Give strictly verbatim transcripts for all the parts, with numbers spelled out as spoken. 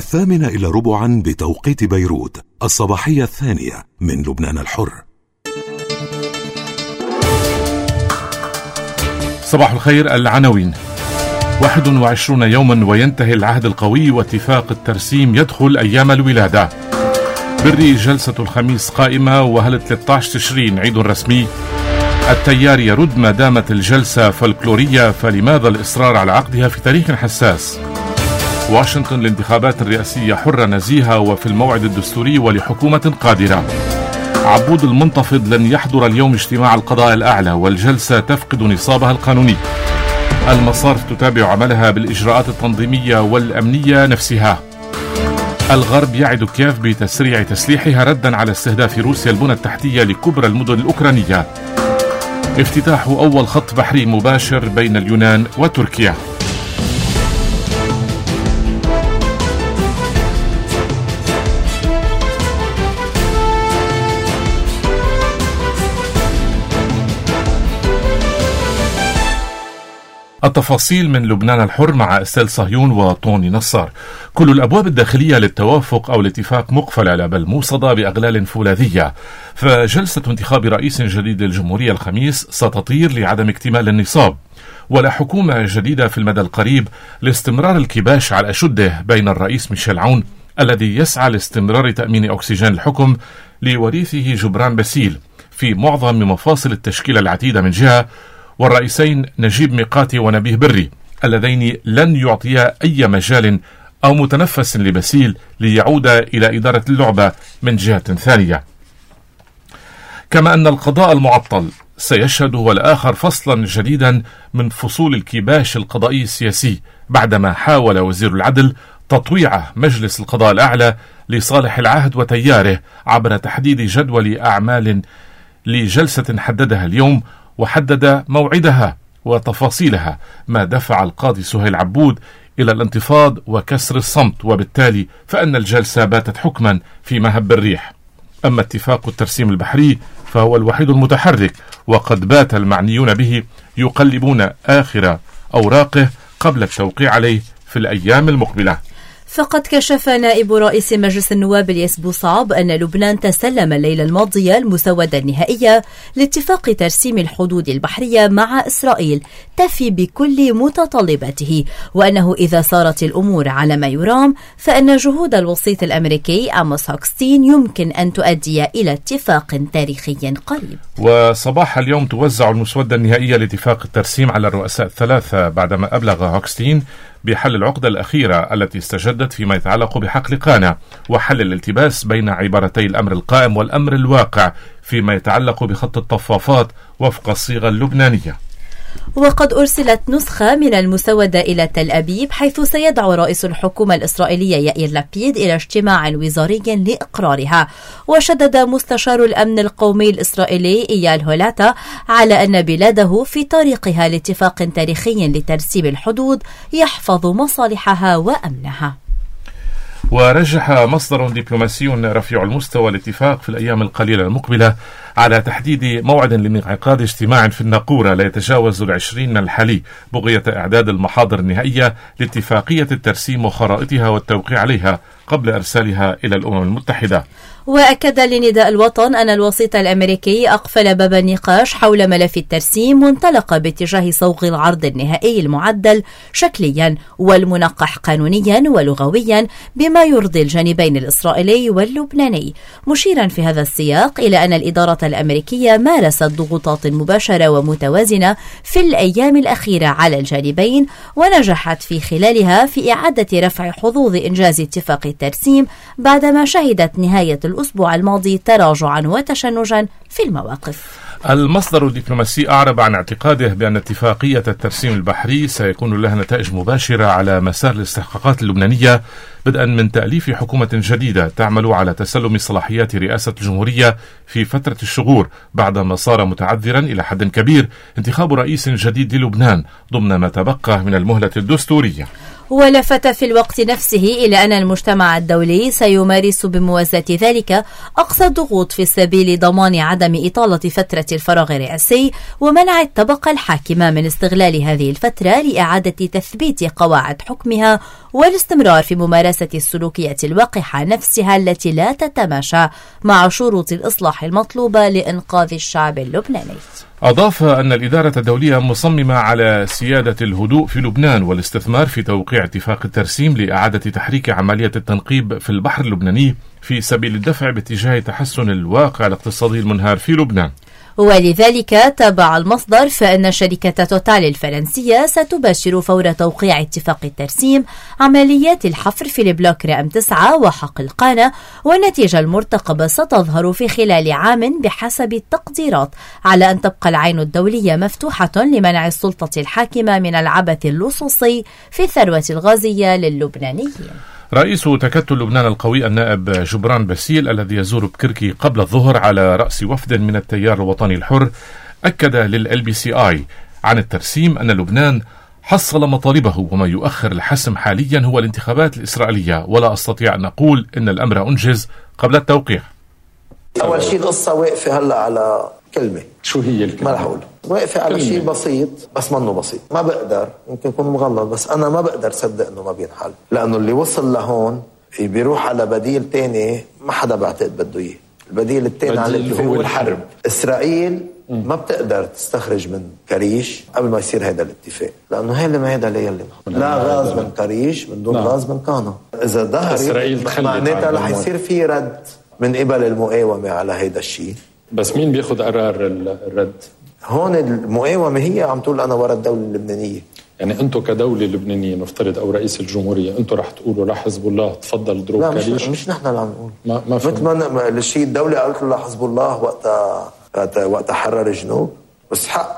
الثامنة إلى ربعا بتوقيت بيروت، الصباحية الثانية من لبنان الحر. صباح الخير. العناوين: واحد وعشرون يوما وينتهي العهد القوي واتفاق الترسيم يدخل أيام الولادة. بري جلسة الخميس قائمة، وهل ثلاثة عشر تشرين عيد رسمي؟ التيار يرد ما دامت الجلسة فلكلورية، فلماذا الإصرار على عقدها في تاريخ حساس؟ واشنطن الانتخابات الرئاسية حرة نزيهة وفي الموعد الدستوري ولحكومة قادرة. عبود المنتفض لن يحضر اليوم اجتماع القضاء الأعلى، والجلسة تفقد نصابها القانوني. المصارف تتابع عملها بالإجراءات التنظيمية والأمنية نفسها. الغرب يعد كييف بتسريع تسليحها ردا على استهداف روسيا البنى التحتية لكبرى المدن الأوكرانية. افتتاح أول خط بحري مباشر بين اليونان وتركيا. التفاصيل من لبنان الحر مع استيل صهيون وطوني نصار. كل الأبواب الداخلية للتوافق أو الاتفاق مقفلة بل موصدة بأغلال فولاذية، فجلسة انتخاب رئيس جديد للجمهورية الخميس ستطير لعدم اكتمال النصاب، ولا حكومة جديدة في المدى القريب لاستمرار الكباش على أشده بين الرئيس ميشيل عون الذي يسعى لاستمرار تأمين أكسجين الحكم لوريثه جبران باسيل في معظم مفاصل التشكيلة العتيدة من جهة، والرئيسين نجيب ميقاتي ونبيه بري اللذين لن يعطيا أي مجال أو متنفس لباسيل ليعود إلى إدارة اللعبة من جهة ثانية. كما أن القضاء المعطل سيشهد هو الآخر فصلا جديدا من فصول الكباش القضائي السياسي، بعدما حاول وزير العدل تطويع مجلس القضاء الأعلى لصالح العهد وتياره عبر تحديد جدول أعمال لجلسة حددها اليوم وحدد موعدها وتفاصيلها، ما دفع القاضي سهيل عبود إلى الانتفاض وكسر الصمت، وبالتالي فإن الجلسة باتت حكما في مهب الريح. أما اتفاق الترسيم البحري فهو الوحيد المتحرك، وقد بات المعنيون به يقلبون آخر أوراقه قبل التوقيع عليه في الأيام المقبلة. فقد كشف نائب رئيس مجلس النواب الياس بوصعب أن لبنان تسلم الليلة الماضية المسودة النهائية لاتفاق ترسيم الحدود البحرية مع إسرائيل تفي بكل متطلباته، وأنه إذا سارت الأمور على ما يرام فإن جهود الوسيط الأمريكي آموس هوكستين يمكن أن تؤدي إلى اتفاق تاريخي قريب. وصباح اليوم توزع المسودة النهائية لاتفاق الترسيم على الرؤساء الثلاثة بعدما أبلغ هوكستين بحل العقدة الأخيرة التي استجدت فيما يتعلق بحقل قانا وحل الالتباس بين عبارتي الأمر القائم والأمر الواقع فيما يتعلق بخط الطفافات وفق الصيغة اللبنانية. وقد أرسلت نسخة من المسودة إلى تل أبيب، حيث سيدعو رئيس الحكومة الإسرائيلية يائير لابيد إلى اجتماع وزاري لإقرارها. وشدد مستشار الأمن القومي الإسرائيلي إيال هولاتا على أن بلاده في طريقها لاتفاق تاريخي لترسيم الحدود يحفظ مصالحها وأمنها. ورجح مصدر دبلوماسي رفيع المستوى الاتفاق في الأيام القليلة المقبلة على تحديد موعد لانعقاد اجتماع في الناقورة لا يتجاوز العشرين من الحالي، بغية إعداد المحاضر النهائية لاتفاقية الترسيم وخرائطها والتوقيع عليها قبل إرسالها إلى الأمم المتحدة. وأكد لنداء الوطن أن الوسيط الأمريكي أقفل باب النقاش حول ملف الترسيم وانطلق باتجاه صوغ العرض النهائي المعدل شكليا والمنقح قانونيا ولغويا بما يرضي الجانبين الإسرائيلي واللبناني، مشيرا في هذا السياق إلى أن الإدارة الأمريكية مارست ضغوطات مباشرة ومتوازنة في الأيام الأخيرة على الجانبين، ونجحت في خلالها في إعادة رفع حظوظ إنجاز اتفاق الترسيم بعدما شهدت نهاية الأسبوع الماضي تراجعا وتشنجا في المواقف. المصدر الدبلوماسي أعرب عن اعتقاده بأن اتفاقية الترسيم البحري سيكون لها نتائج مباشرة على مسار الاستحقاقات اللبنانية، بدءا من تأليف حكومة جديدة تعمل على تسلم صلاحيات رئاسة الجمهورية في فترة الشغور، بعدما صار متعذرا إلى حد كبير انتخاب رئيس جديد للبنان ضمن ما تبقى من المهلة الدستورية. ولفت في الوقت نفسه إلى أن المجتمع الدولي سيمارس بموازاة ذلك أقصى الضغوط في سبيل ضمان عدم إطالة فترة الفراغ الرئاسي ومنع الطبقة الحاكمة من استغلال هذه الفترة لإعادة تثبيت قواعد حكمها والاستمرار في ممارسة السلوكيات الوقحة نفسها التي لا تتماشى مع شروط الإصلاح المطلوبة لإنقاذ الشعب اللبناني. أضاف أن الإدارة الدولية مصممة على سيادة الهدوء في لبنان والاستثمار في توقيع اتفاق الترسيم لإعادة تحريك عملية التنقيب في البحر اللبناني في سبيل الدفع باتجاه تحسن الواقع الاقتصادي المنهار في لبنان. ولذلك تابع المصدر فإن شركة توتال الفرنسية ستباشر فور توقيع اتفاق الترسيم عمليات الحفر في البلوك رقم تسعة وحق القانة، والنتيجة المرتقبة ستظهر في خلال عام بحسب التقديرات، على أن تبقى العين الدولية مفتوحة لمنع السلطة الحاكمة من العبث اللصوصي في الثروة الغازية للبنانيين. رئيس تكتل لبنان القوي النائب جبران باسيل الذي يزور بكركي قبل الظهر على رأس وفد من التيار الوطني الحر أكد للإل بي سي آي عن الترسيم أن لبنان حصل مطالبه وما يؤخر الحسم حاليا هو الانتخابات الإسرائيلية، ولا أستطيع أن أقول أن الأمر أنجز قبل التوقيع. أول شيء القصة واقفة هلا على كلمة. شو هي الكلمة؟ ما رح أقول. واقفة على شيء بسيط بس منه بسيط. ما بقدر، يمكن يكون مغلط، بس أنا ما بقدر صدق إنه ما بينحل، لأنه اللي وصل لهون بيروح على بديل تاني ما حدا بعتقد بده إياه. البديل التاني على اللي هو الحرب. إسرائيل م. ما بتقدر تستخرج من كريش قبل ما يصير هذا الاتفاق، لأنه هي اللي ما هذا اللي يلي لا غاز من كريش من دون غاز من كانا. إذا ظهرت معناتها رح يصير في رد من قبل المقاومة على هيدا الشيء. بس مين بياخد قرار الرد؟ هون المقاومة هي عم تقول أنا ورا الدولة اللبنانية. يعني أنتم كدولة لبنانية نفترض أو رئيس الجمهورية أنتم رح تقولوا لحزب الله تفضل ضرب لا كريش؟ مش, مش نحن اللي عم نقول. ما ما مثل ما الشيء الدولة قالت له لحزب الله وقتها وقتها حرر الجنوب، بس حق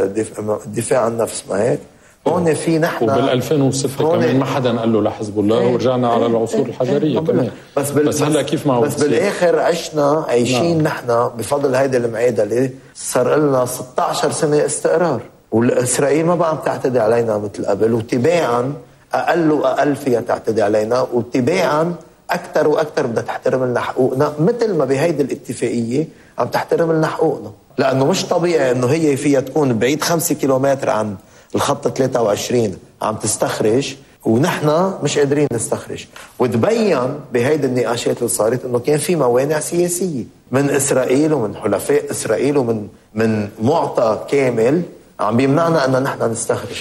الدفاع عن النفس ما هيك. هون في نحن وبال ألفين وستة كمان ما حدا قال له لحزب الله ايه ورجعنا ايه على العصور ايه الحجريه ايه كمان. بس, بال... بس هلا كيف ما بس بالاخر عشنا عايشين نحن بفضل هيدي المعادله، صار لنا ستة عشر سنه استقرار، والاسرائيل ما بقى عم تعتدي علينا مثل قبل، وتباعا اقل واقل فيها تعتدي علينا، وتباعا اكثر واكثر بدها تحترم لنا حقوقنا، مثل ما بهيدي الاتفاقيه عم تحترم لنا حقوقنا، لانه مش طبيعي انه هي فيها تكون بعيد خمسة كيلومتر عن الخط ثلاثة وعشرين عم تستخرج ونحن مش قادرين نستخرج. وتبين بهيدي النقاشات اللي صارت انه كان في موانع سياسيه من اسرائيل ومن حلفاء اسرائيل ومن من معطى كامل عم بيمنعنا ان نحن نستخرج.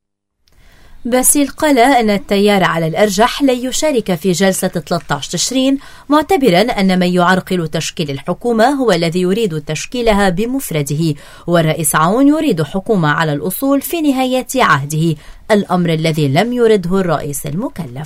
باسيل قال أن التيار على الأرجح لن يشارك في جلسة ثلاثة عشر تشرين، معتبرا أن من يعرقل تشكيل الحكومة هو الذي يريد تشكيلها بمفرده، والرئيس عون يريد حكومة على الأصول في نهاية عهده، الأمر الذي لم يرده الرئيس المكلف.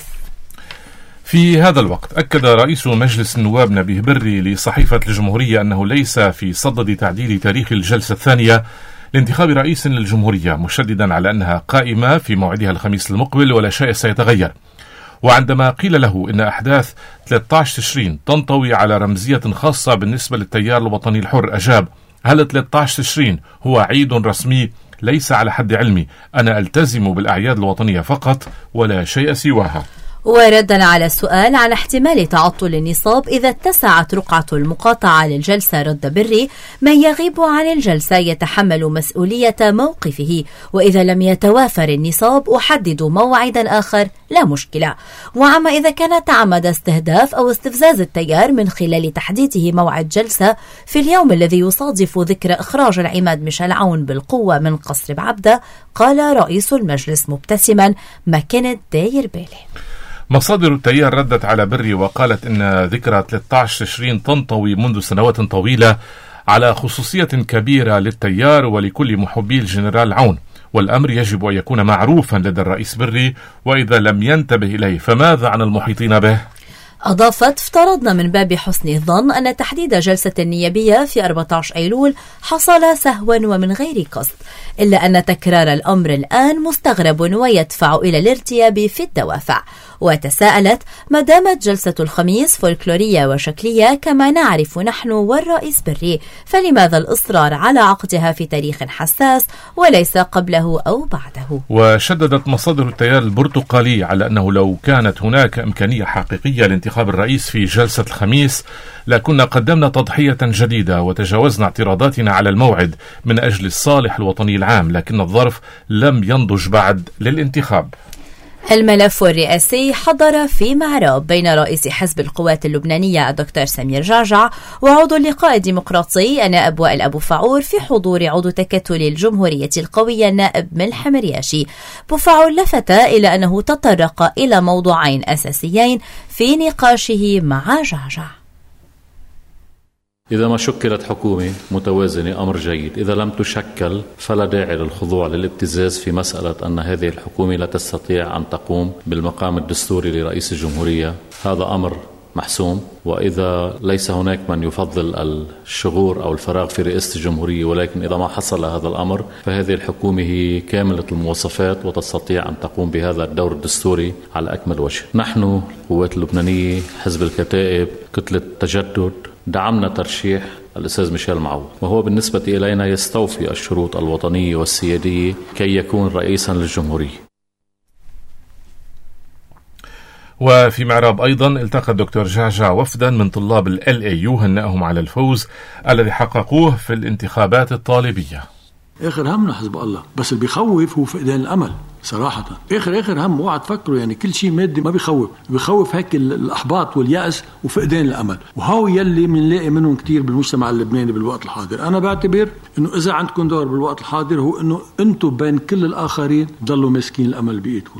في هذا الوقت أكد رئيس مجلس النواب نبيه بري لصحيفة الجمهورية أنه ليس في صدد تعديل تاريخ الجلسة الثانية لانتخاب رئيس للجمهورية، مشددا على أنها قائمة في موعدها الخميس المقبل ولا شيء سيتغير. وعندما قيل له إن أحداث ثلاثة عشر تشرين تنطوي على رمزية خاصة بالنسبة للتيار الوطني الحر، أجاب: هل ثلاثة عشر تشرين هو عيد رسمي؟ ليس على حد علمي، أنا ألتزم بالأعياد الوطنية فقط ولا شيء سواها. وردا على السؤال عن احتمال تعطل النصاب إذا اتسعت رقعة المقاطعة للجلسة، رد بري: من يغيب عن الجلسة يتحمل مسؤولية موقفه، وإذا لم يتوافر النصاب أحدد موعدا آخر لا مشكلة. وعما إذا كان تعمد استهداف أو استفزاز التيار من خلال تحديده موعد جلسة في اليوم الذي يصادف ذكرى إخراج العماد ميشيل عون بالقوة من قصر بعبدة، قال رئيس المجلس مبتسما: ما كانت داير بالي. مصادر التيار ردت على بري وقالت إن ذكرى ثلاثة عشر تشرين تنطوي منذ سنوات طويلة على خصوصية كبيرة للتيار ولكل محبي الجنرال عون، والأمر يجب أن يكون معروفا لدى الرئيس بري، وإذا لم ينتبه إليه فماذا عن المحيطين به؟ أضافت: افترضنا من باب حسن الظن أن تحديد جلسة النيابية في أربعة عشر أيلول حصل سهوا ومن غير قصد، إلا أن تكرار الأمر الآن مستغرب ويدفع إلى الارتياب في الدوافع. وتساءلت: ما دامت جلسة الخميس فولكلورية وشكلية كما نعرف نحن والرئيس بري، فلماذا الإصرار على عقدها في تاريخ حساس وليس قبله أو بعده؟ وشددت مصادر التيار البرتقالي على أنه لو كانت هناك إمكانية حقيقية لانتخاب الرئيس في جلسة الخميس لكنا قدمنا تضحية جديدة وتجاوزنا اعتراضاتنا على الموعد من أجل الصالح الوطني العام، لكن الظرف لم ينضج بعد للانتخاب. الملف الرئاسي حضر في معراب بين رئيس حزب القوات اللبنانية الدكتور سمير جعجع وعضو اللقاء الديمقراطي النائب وائل أبو فعور في حضور عضو تكتل الجمهورية القوية النائب ملحم رياشي. أبو فعور لفت إلى أنه تطرق إلى موضوعين أساسيين في نقاشه مع جعجع. إذا ما شكلت حكومة متوازنة أمر جيد، إذا لم تشكل فلا داعي للخضوع للابتزاز في مسألة أن هذه الحكومة لا تستطيع أن تقوم بالمقام الدستوري لرئيس الجمهورية. هذا أمر محسوم، وإذا ليس هناك من يفضل الشغور أو الفراغ في رئاسة الجمهورية، ولكن إذا ما حصل هذا الأمر فهذه الحكومة هي كاملة المواصفات وتستطيع أن تقوم بهذا الدور الدستوري على أكمل وجه. نحن القوات اللبنانية، حزب الكتائب، كتلة تجدد، دعمنا ترشيح الأستاذ ميشيل معوض، وهو بالنسبة إلينا يستوفي الشروط الوطنية والسيادية كي يكون رئيسا للجمهورية. وفي معراب أيضا التقى الدكتور جعجع وفدا من طلاب ال إل إيه يو هنأهم على الفوز الذي حققوه في الانتخابات الطالبية. آخر همنا حزب الله، بس اللي بيخوف هو فقدان الأمل صراحة. آخر آخر هم اوعى تفكروا يعني كل شيء مادي ما بيخوف، بيخوف هيك الإحباط واليأس وفقدان الأمل، وهو يلي منلاقي منهم كتير بالمجتمع اللبناني بالوقت الحاضر. أنا بعتبر إنه إذا عندكم دور بالوقت الحاضر هو إنه أنتم بين كل الآخرين ضلوا ماسكين الأمل بإيدكم.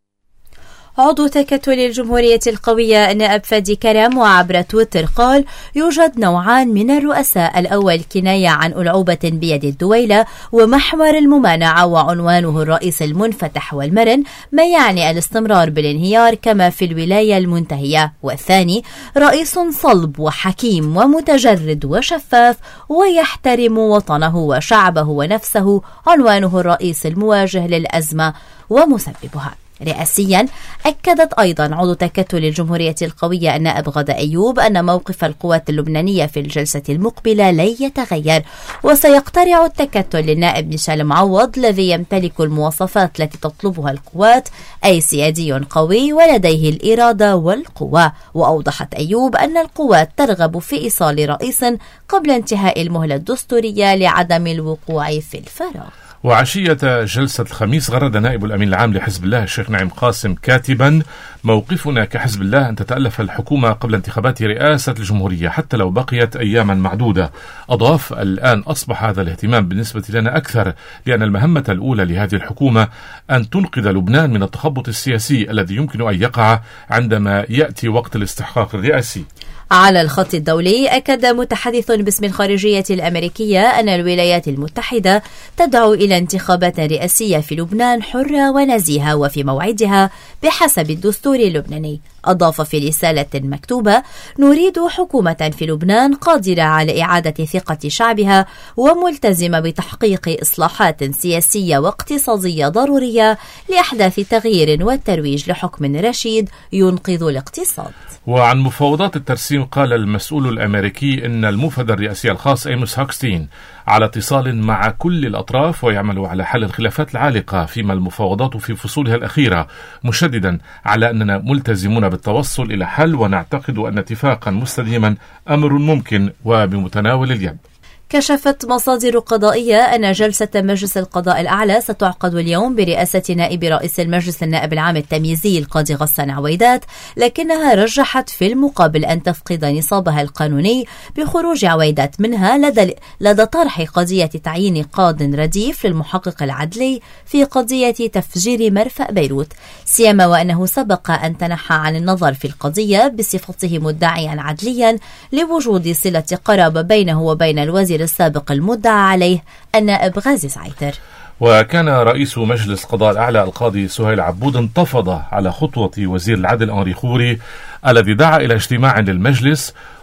عضو تكتل الجمهورية القوية النائب فادي كرم وعبر تويتر قال: يوجد نوعان من الرؤساء، الأول كناية عن ألعوبة بيد الدويلة ومحور الممانعة وعنوانه الرئيس المنفتح والمرن، ما يعني الاستمرار بالانهيار كما في الولاية المنتهية، والثاني رئيس صلب وحكيم ومتجرد وشفاف ويحترم وطنه وشعبه ونفسه، عنوانه الرئيس المواجه للأزمة ومسببها. رئاسيا أكدت أيضا عضو تكتل الجمهورية القوية النائب غادة أيوب أن موقف القوات اللبنانية في الجلسة المقبلة لن يتغير، وسيقترع التكتل للنائب ميشيل معوض الذي يمتلك المواصفات التي تطلبها القوات، أي سيادي قوي ولديه الإرادة والقوة. وأوضحت أيوب أن القوات ترغب في إيصال رئيس قبل انتهاء المهلة الدستورية لعدم الوقوع في الفراغ. وعشية جلسة الخميس غرد نائب الأمين العام لحزب الله الشيخ نعيم قاسم كاتبا: موقفنا كحزب الله أن تتألف الحكومة قبل انتخابات رئاسة الجمهورية حتى لو بقيت أياما معدودة. أضاف: الآن أصبح هذا الاهتمام بالنسبة لنا أكثر، لأن المهمة الأولى لهذه الحكومة أن تنقذ لبنان من التخبط السياسي الذي يمكن أن يقع عندما يأتي وقت الاستحقاق الرئاسي. على الخط الدولي أكد متحدث باسم الخارجية الأمريكية أن الولايات المتحدة تدعو إلى انتخابات رئاسية في لبنان حرة ونزيهة وفي موعدها بحسب الدستور اللبناني. أضاف في رسالة مكتوبة: نريد حكومة في لبنان قادرة على إعادة ثقة شعبها وملتزمة بتحقيق إصلاحات سياسية واقتصادية ضرورية لأحداث تغيير والترويج لحكم رشيد ينقذ الاقتصاد. وعن مفاوضات الترسيم قال المسؤول الأمريكي إن الموفد الرئاسي الخاص إيموس هوكستين على اتصال مع كل الأطراف ويعمل على حل الخلافات العالقة فيما المفاوضات في فصولها الأخيرة، مشددا على أننا ملتزمون بالتوصل إلى حل ونعتقد أن اتفاقا مستديما أمر ممكن وبمتناول اليد. كشفت مصادر قضائية أن جلسة مجلس القضاء الأعلى ستعقد اليوم برئاسة نائب رئيس المجلس النائب العام التمييزي القاضي غسان عويدات، لكنها رجحت في المقابل أن تفقد نصابها القانوني بخروج عويدات منها لدى, لدى طرح قضية تعيين قاض رديف للمحقق العدلي في قضية تفجير مرفأ بيروت، سيما وأنه سبق أن تنحى عن النظر في القضية بصفته مدعيا عدليا لوجود صلة قرابة بينه وبين الوزير السابق المدعى عليه النائب غازي سعيتر. وكان رئيس مجلس القضاء الأعلى القاضي سهيل عبود انتفض على خطوة وزير العدل أنري خوري الذي دعا إلى اجتماع للمجلس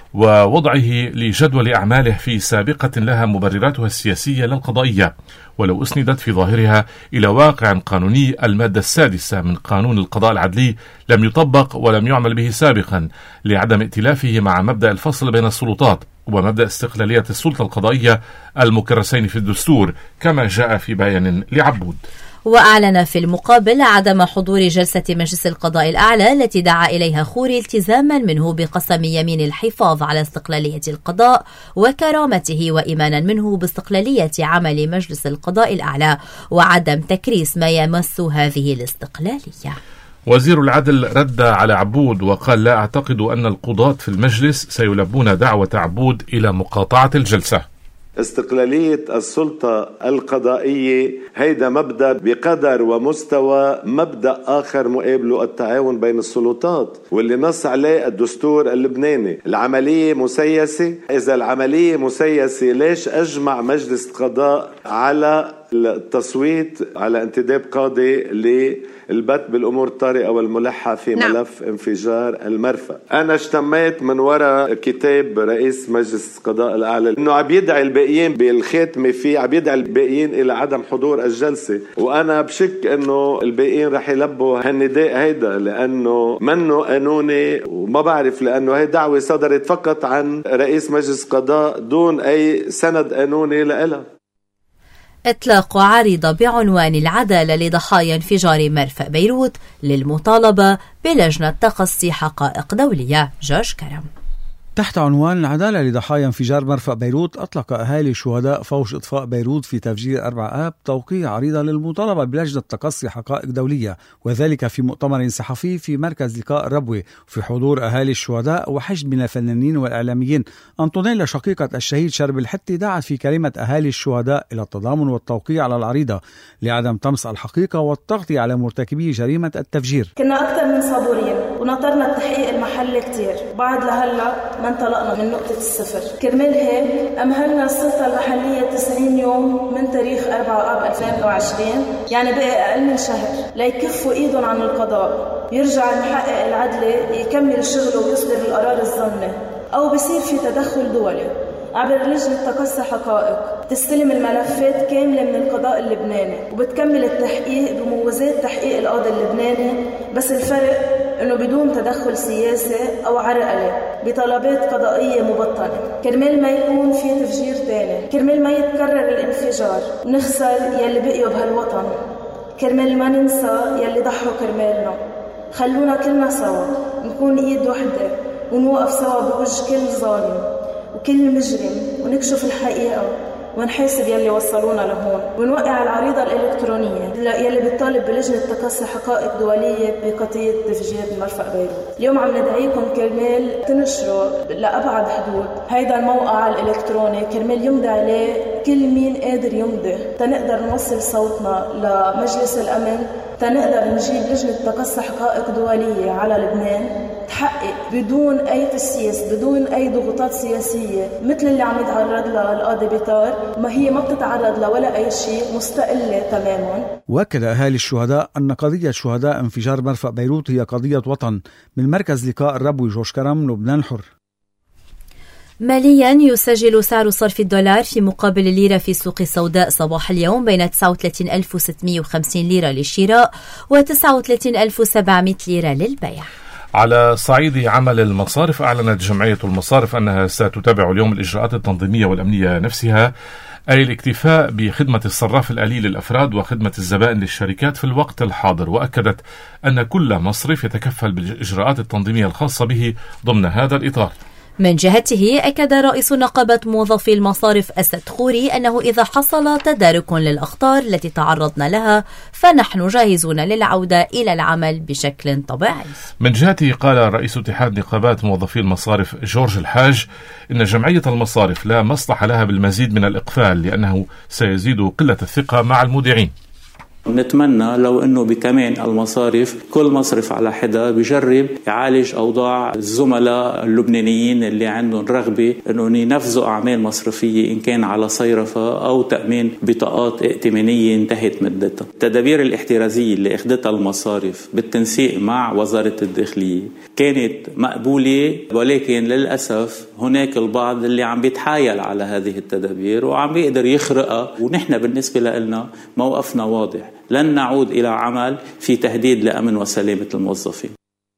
ووضعه لجدول أعماله في سابقة لها مبرراتها السياسية لا القضائية، ولو أسندت في ظاهرها إلى واقع قانوني المادة السادسة من قانون القضاء العدلي لم يطبق ولم يعمل به سابقا لعدم ائتلافه مع مبدأ الفصل بين السلطات ومبدأ استقلالية السلطة القضائية المكرسين في الدستور كما جاء في بيان لعبود. وأعلن في المقابل عدم حضور جلسة مجلس القضاء الأعلى التي دعا إليها خوري التزاما منه بقسم يمين الحفاظ على استقلالية القضاء وكرامته وإيمانا منه باستقلالية عمل مجلس القضاء الأعلى وعدم تكريس ما يمس هذه الاستقلالية. وزير العدل رد على عبود وقال: لا أعتقد أن القضاة في المجلس سيلبون دعوة عبود إلى مقاطعة الجلسة. استقلالية السلطة القضائية هيدا مبدأ بقدر ومستوى مبدأ آخر مقابله التعاون بين السلطات، واللي نص عليه الدستور اللبناني. العملية مسيسة، إذا العملية مسيسة ليش أجمع مجلس القضاء على التصويت على انتداب قاضي للبت بالأمور الطارئة والملحة في نعم. ملف انفجار المرفأ. أنا اشتميت من وراء كتاب رئيس مجلس القضاء الأعلى إنه عم يدعي الباقيين بالختمة فيه، عم يدعي الباقيين إلى عدم حضور الجلسة، وأنا بشك إنه الباقيين رح يلبوا هالنداء هيدا لأنه منه قانوني، وما بعرف لأنه هي دعوة صدرت فقط عن رئيس مجلس القضاء دون أي سند قانوني لها. إطلاق عريضة بعنوان العدالة لضحايا انفجار مرفأ بيروت للمطالبة بلجنة تقصي حقائق دولية. جورج كرم. تحت عنوان العدالة لضحايا انفجار مرفأ بيروت، أطلق أهالي شهداء فوج إطفاء بيروت في تفجير أربعة آب توقيع عريضة للمطالبة بلجنة تقصي حقائق دولية، وذلك في مؤتمر صحفي في مركز لقاء الربوة في حضور أهالي الشهداء وحشد من الفنانين والإعلاميين. أنطونيلا شقيقة الشهيد شرب الحتي دعت في كلمة أهالي الشهداء إلى التضامن والتوقيع على العريضة لعدم طمس الحقيقة والتغطية على مرتكبي جريمة التفجير. كنا أكثر من صبورين ونطرنا التحقيق المحلي كتير، بعد لهلا ما انطلقنا من نقطة الصفر. كرمال هيك أمهلنا السلطة المحلية تسعين يوم من تاريخ أربعة آب ألفين وعشرين، يعني بقى أقل من شهر، ليكفوا إيدهم عن القضاء، يرجع المحقق العدلي يكمل شغله ويصدر القرار الظني، أو بصير في تدخل دولي عبر لجنة تقصي حقائق تستلم الملفات كاملة من القضاء اللبناني وبتكمل التحقيق بموازاة تحقيق القاضي اللبناني، بس الفرق انه بدون تدخل سياسي او عرقلة بطلبات قضائية مبطنة، كرمال ما يكون في تفجير تاني، كرمال ما يتكرر الانفجار ونخسر يلي بقيوا بهالوطن، كرمال ما ننسى يلي ضحوا كرمالنا. خلونا كلنا سوا نكون ايد وحدة ونوقف سوا بوجه كل ظالم وكل مجرم ونكشف الحقيقة ونحاسب يلي وصلونا لهون، ونوقع العريضة الإلكترونية يلي بتطالب بلجنة تقصي حقائق دولية بقضية تفجير مرفأ بيروت. اليوم عم ندعيكم كرمال تنشروا لأبعد حدود هيدا الموقع الإلكتروني، كرمال يمضي عليه كل مين قادر يمضي، تنقدر نوصل صوتنا لمجلس الأمن، تنقدر نجيب لجنة تقصي حقائق دولية على لبنان تحقق بدون أي تسييس، بدون أي ضغوطات سياسية مثل اللي عم يتعرض لها القاضي بيطار، ما هي ما بتتعرض لها ولا أي شيء، مستقلة تماما. وأكد أهالي الشهداء أن قضية شهداء انفجار مرفأ بيروت هي قضية وطن. من مركز لقاء الربوي، جورج كرم، لبنان الحر. ماليا يسجل سعر صرف الدولار في مقابل الليرة في السوق السوداء صباح اليوم بين تسعة وثلاثين ألف وستمائة وخمسين ليرة للشراء وتسعة وثلاثين ألف وسبعمائة ليرة للبيع. على صعيد عمل المصارف، أعلنت جمعية المصارف أنها ستتابع اليوم الإجراءات التنظيمية والأمنية نفسها، أي الاكتفاء بخدمة الصراف الآلي للأفراد وخدمة الزبائن للشركات في الوقت الحاضر. وأكدت أن كل مصرف يتكفل بالإجراءات التنظيمية الخاصة به ضمن هذا الإطار. من جهته أكد رئيس نقابة موظفي المصارف أسد خوري أنه إذا حصل تدارك للأخطار التي تعرضنا لها فنحن جاهزون للعودة إلى العمل بشكل طبيعي. من جهته قال رئيس اتحاد نقابات موظفي المصارف جورج الحاج إن جمعية المصارف لا مصلحة لها بالمزيد من الإقفال لأنه سيزيد قلة الثقة مع المودعين. نتمنى لو أنه بكمان المصارف كل مصرف على حدا بيجرب يعالج أوضاع الزملاء اللبنانيين اللي عندهم رغبة أنه ينفذوا أعمال مصرفية إن كان على صيرفة أو تأمين بطاقات ائتمانية انتهت مدتها. التدابير الاحترازية اللي أخذتها المصارف بالتنسيق مع وزارة الداخلية كانت مقبولة، ولكن للأسف هناك البعض اللي عم بيتحايل على هذه التدابير وعم بيقدر يخرقها، ونحن بالنسبة لنا موقفنا واضح، لن نعود إلى عمل في تهديد لأمن وسلامة الموظفين.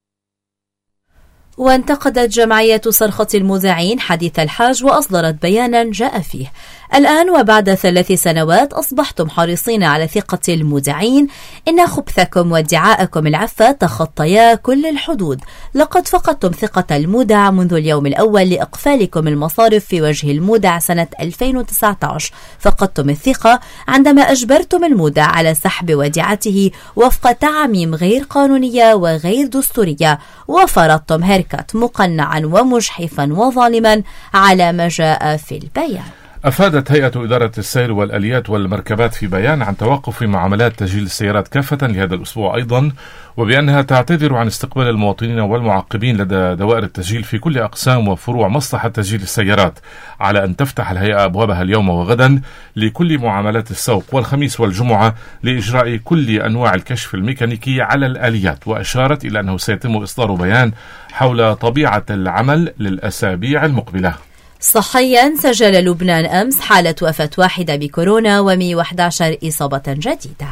وانتقدت جمعية صرخة المذيعين حديث الحاج وأصدرت بيانا جاء فيه: الآن وبعد ثلاث سنوات أصبحتم حريصين على ثقة المذيعين، إن خبثكم وادعاءكم العفة تخطيا كل الحدود. لقد فقدتم ثقة المودع منذ اليوم الأول لإقفالكم المصارف في وجه المودع سنة ألفين وتسعة عشر. فقدتم الثقة عندما أجبرتم المودع على سحب وديعته وفق تعميم غير قانونية وغير دستورية، وفرضتم هركات مقنعا ومجحفا وظالما على ما جاء في البيان. أفادت هيئة إدارة السير والآليات والمركبات في بيان عن توقف معاملات تسجيل السيارات كافة لهذا الأسبوع أيضا، وبأنها تعتذر عن استقبال المواطنين والمعقبين لدى دوائر التسجيل في كل أقسام وفروع مصلحة تسجيل السيارات، على أن تفتح الهيئة أبوابها اليوم وغدا لكل معاملات السوق والخميس والجمعة لإجراء كل أنواع الكشف الميكانيكي على الآليات. وأشارت إلى أنه سيتم إصدار بيان حول طبيعة العمل للأسابيع المقبلة. صحيا، سجل لبنان أمس حالة وفاة واحدة بكورونا ومئة وأحد عشر إصابة جديدة.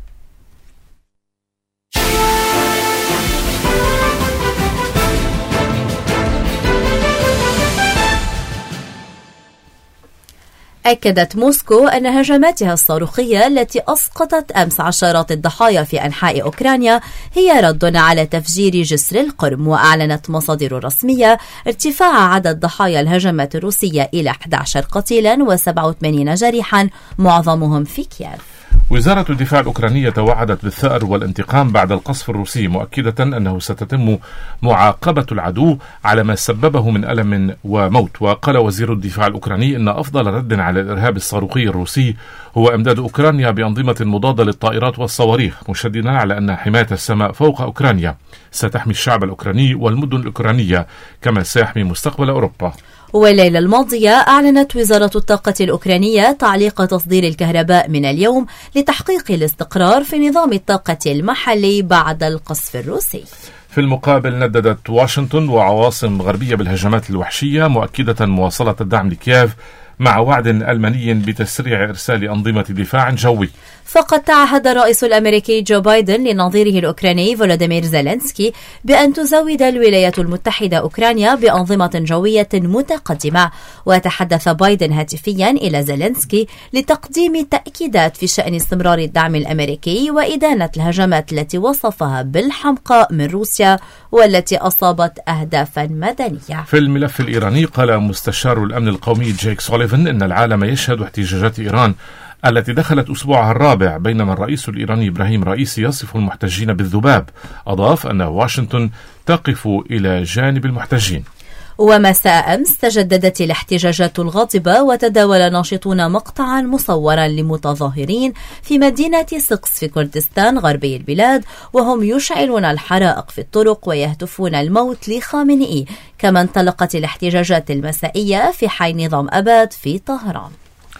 أكدت موسكو أن هجماتها الصاروخية التي أسقطت أمس عشرات الضحايا في أنحاء أوكرانيا هي رد على تفجير جسر القرم. وأعلنت مصادر رسمية ارتفاع عدد ضحايا الهجمات الروسية إلى أحد عشر قتيلا وسبعة وثمانين جريحا، معظمهم في كييف. وزارة الدفاع الأوكرانية توعدت بالثأر والانتقام بعد القصف الروسي، مؤكدة أنه ستتم معاقبة العدو على ما سببه من ألم وموت. وقال وزير الدفاع الأوكراني أن أفضل رد على الإرهاب الصاروخي الروسي هو إمداد أوكرانيا بأنظمة مضادة للطائرات والصواريخ، مشددا على أن حماية السماء فوق أوكرانيا ستحمي الشعب الأوكراني والمدن الأوكرانية كما سيحمي مستقبل أوروبا. والليلة الماضية أعلنت وزارة الطاقة الأوكرانية تعليق تصدير الكهرباء من اليوم لتحقيق الاستقرار في نظام الطاقة المحلي بعد القصف الروسي. في المقابل نددت واشنطن وعواصم غربية بالهجمات الوحشية، مؤكدة مواصلة الدعم لكييف مع وعد ألماني بتسريع إرسال أنظمة دفاع جوي. فقد تعهد الرئيس الأمريكي جو بايدن لنظيره الأوكراني فولوديمير زيلينسكي بأن تزود الولايات المتحدة أوكرانيا بأنظمة جوية متقدمة. وتحدث بايدن هاتفيا إلى زيلينسكي لتقديم تأكيدات في شأن استمرار الدعم الأمريكي وإدانة الهجمات التي وصفها بالحمقى من روسيا والتي أصابت أهدافا مدنية. في الملف الإيراني قال مستشار الأمن القومي جيك سوليفان إن العالم يشهد احتجاجات إيران التي دخلت أسبوعها الرابع، بينما الرئيس الإيراني إبراهيم رئيسي يصف المحتجين بالذباب. أضاف أن واشنطن تقف إلى جانب المحتجين. ومساء أمس تجددت الاحتجاجات الغاضبة وتداول ناشطون مقطعا مصورا لمتظاهرين في مدينة سقس في كردستان غربي البلاد وهم يشعلون الحرائق في الطرق ويهتفون الموت لخامنئي. كما انطلقت الاحتجاجات المسائية في حي نظام أباد في طهران.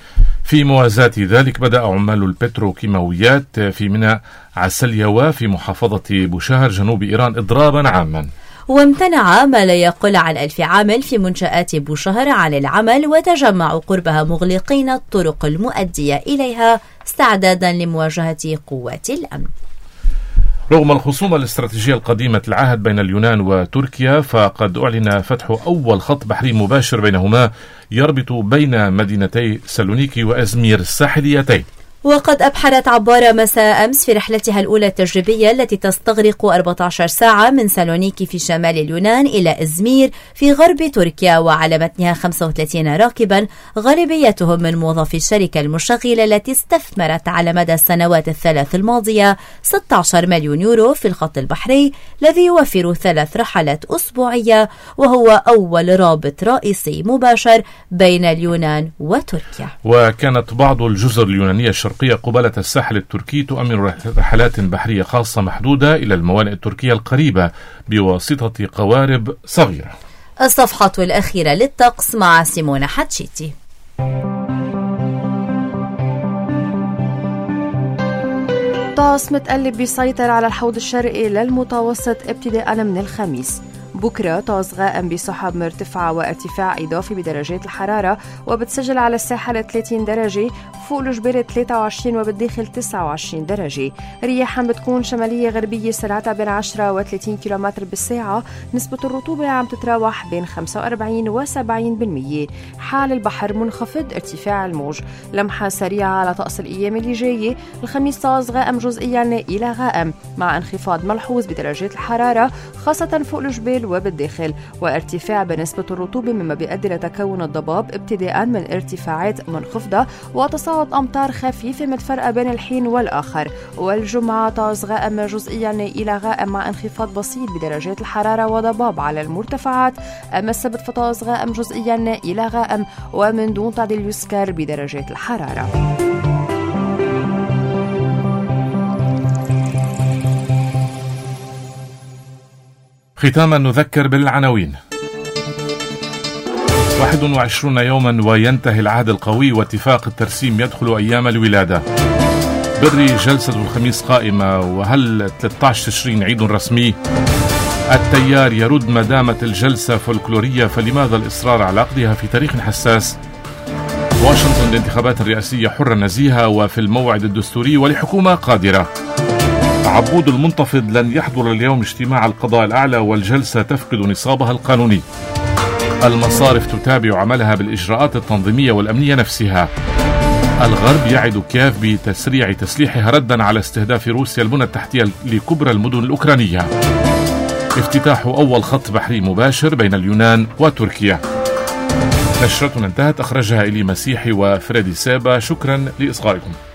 في موازاة ذلك بدأ عمال البتروكيماويات في ميناء عسليوا في محافظة بوشهر جنوب إيران إضرابا عاما. وامتنع ما لا يقل عن ألف عامل في منشآت بوشهر عن العمل وتجمعوا قربها مغلقين الطرق المؤدية إليها استعدادا لمواجهة قوات الأمن. رغم الخصومة الاستراتيجية القديمة العهد بين اليونان وتركيا، فقد أعلن فتح أول خط بحري مباشر بينهما يربط بين مدينتي سالونيكي وإزمير الساحليتين. وقد أبحرت عبارة مساء أمس في رحلتها الأولى التجريبية التي تستغرق أربعة عشر ساعة من سالونيكي في شمال اليونان إلى إزمير في غرب تركيا، وعلى متنها خمسة وثلاثين راكبا غالبيتهم من موظفي الشركة المشغلة التي استثمرت على مدى السنوات الثلاث الماضية ستة عشر مليون يورو في الخط البحري الذي يوفر ثلاث رحلات أسبوعية، وهو أول رابط رئيسي مباشر بين اليونان وتركيا. وكانت بعض الجزر اليونانية الشرقية قبالة الساحل التركي تؤمن رحلات بحرية خاصة محدودة إلى الموانئ التركية القريبة بواسطة قوارب صغيرة. الصفحة الأخيرة للطقس مع سيمونة حتشيتي. طقس متقلب بيسيطر على الحوض الشرقي للمتوسط ابتداء من الخميس. بكرة طقس غائم بسحب مرتفعة وارتفاع إضافي بدرجات الحرارة، وبتسجل على الساحل ثلاثين درجة، فوق الجبال ثلاثة وعشرين وبالداخل تسعة وعشرين درجة. رياح عم بتكون شمالية غربية سرعتها بين عشرة وثلاثين كيلومتر بالساعة. نسبة الرطوبة عم تتراوح بين خمسة وأربعين وسبعين بالمية. حال البحر منخفض، ارتفاع الموج. لمحة سريعة على طقس الأيام اللي جاية. الخميس طقس غائم جزئيا إلى غائم مع انخفاض ملحوظ بدرجات الحرارة خاصة فوق الجبال وبالداخل، وارتفاع بنسبة الرطوبة مما بيؤدي لتكون الضباب ابتداء من ارتفاعات منخفضة وتصاعد أمطار خفيفة متفرقة بين الحين والآخر. والجمعة طقس غائم جزئيا إلى غائم مع انخفاض بسيط بدرجات الحرارة وضباب على المرتفعات. أما السبت فطقس غائم جزئيا إلى غائم ومن دون تعديل يسكر بدرجات الحرارة. ختاما نذكر بالعناوين. واحد وعشرين يوما وينتهي العهد القوي واتفاق الترسيم يدخل أيام الولادة. بري جلسة الخميس قائمة، وهل ثلاثة عشر تشرين عيد رسمي؟ التيار يرد ما دامت الجلسة فولكلورية فلماذا الإصرار على عقدها في تاريخ حساس؟ واشنطن لانتخابات رئاسية حرة نزيهة وفي الموعد الدستوري ولحكومة قادرة. عبود المنتفض لن يحضر اليوم اجتماع القضاء الأعلى والجلسة تفقد نصابها القانوني. المصارف تتابع عملها بالإجراءات التنظيمية والأمنية نفسها. الغرب يعد كييف بتسريع تسليحها ردا على استهداف روسيا البنى التحتية لكبرى المدن الأوكرانية. افتتاح أول خط بحري مباشر بين اليونان وتركيا. نشرتنا انتهت، أخرجها إلي مسيحي وفريدي سابا. شكرا لإصغائكم.